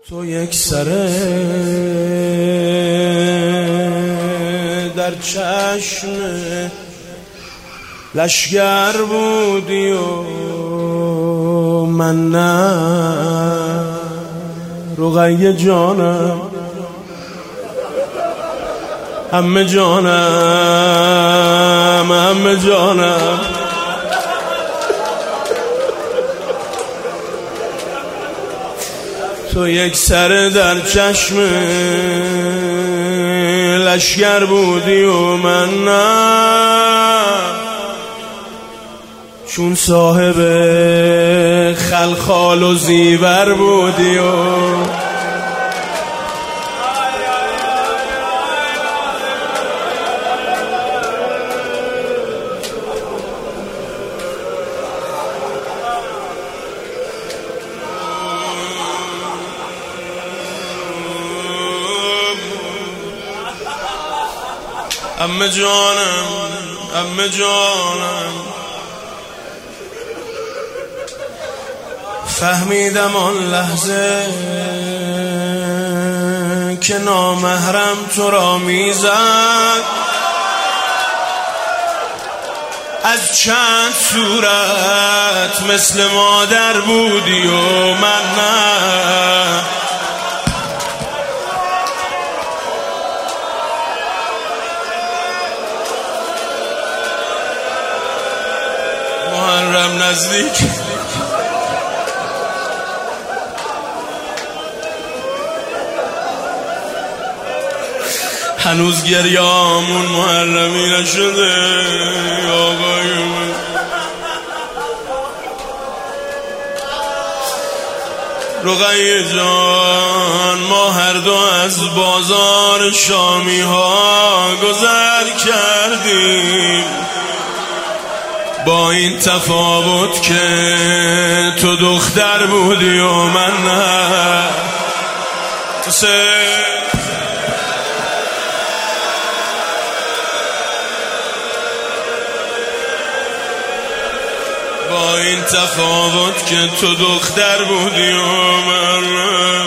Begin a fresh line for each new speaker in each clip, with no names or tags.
تو یک سره در چشم لشگر بودی و من نه. رقیه جانم، عمه جانم، عمه جانم، تو یک سر در چشم لشگر بودی و من نه. چون صاحب خلخال و زیور بودی و عمه جانم، عمه جانم. فهمیدم آن لحظه که نامحرم تو را میزد، از چند صورت مثل مادر بودی و من نه. محرم نزدیک، هنوز گریامون محرمی نشده آقای من. رقیه جان، ما هر دو از بازار شامی ها گذر کردیم، با این تفاوت که تو دختر بودی و من نه. با این تفاوت که تو دختر بودی و من نه.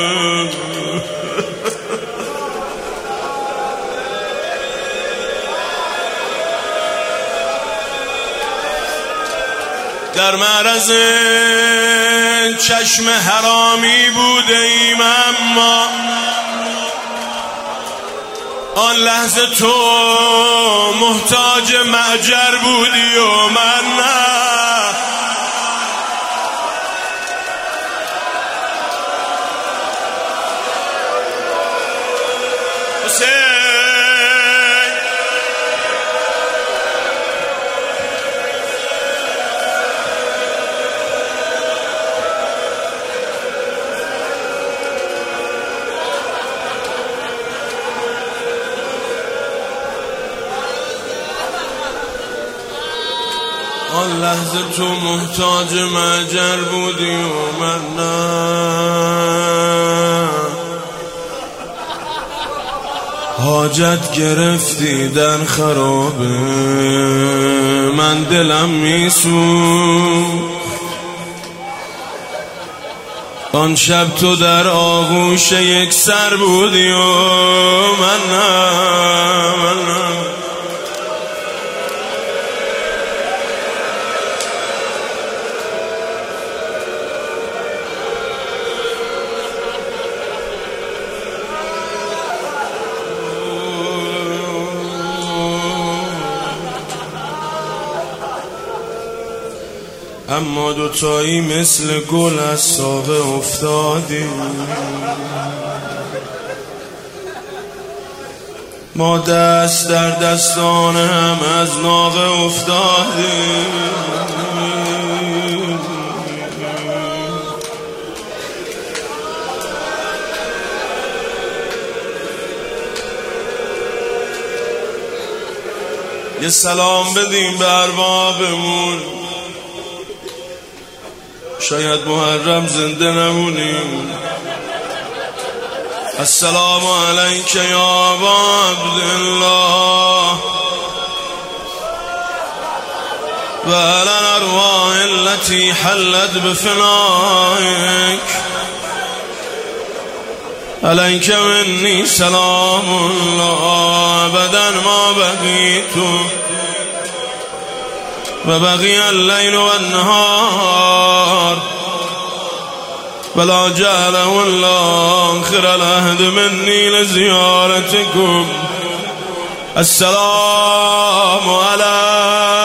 در معرض چشم حرامی بوده ایم، اما آن لحظه تو محتاج مهجر بودی و من نه. آن لحظه تو محتاج مهجر بودی و من نه. حاجت گرفتی در خرابه، من دلم میسوخت. آن شب تو در آغوش یک سر بودی و من نه، من نه. اما دوتایی مثل گل از ساقه افتادیم، ما دست در دستان هم از ناقه افتادیم. یه سلام بدیم به اربابمون، شاید محرم زنده نمونیم. السلام علیک یا ابا عبدالله و علی الارواح التي حلت بفنائك. عليك مني سلام الله أبدا ما بقيت وبقي الليل والنهار ولا جعله الله آخر العهد مني لزيارتكم. السلام عليكم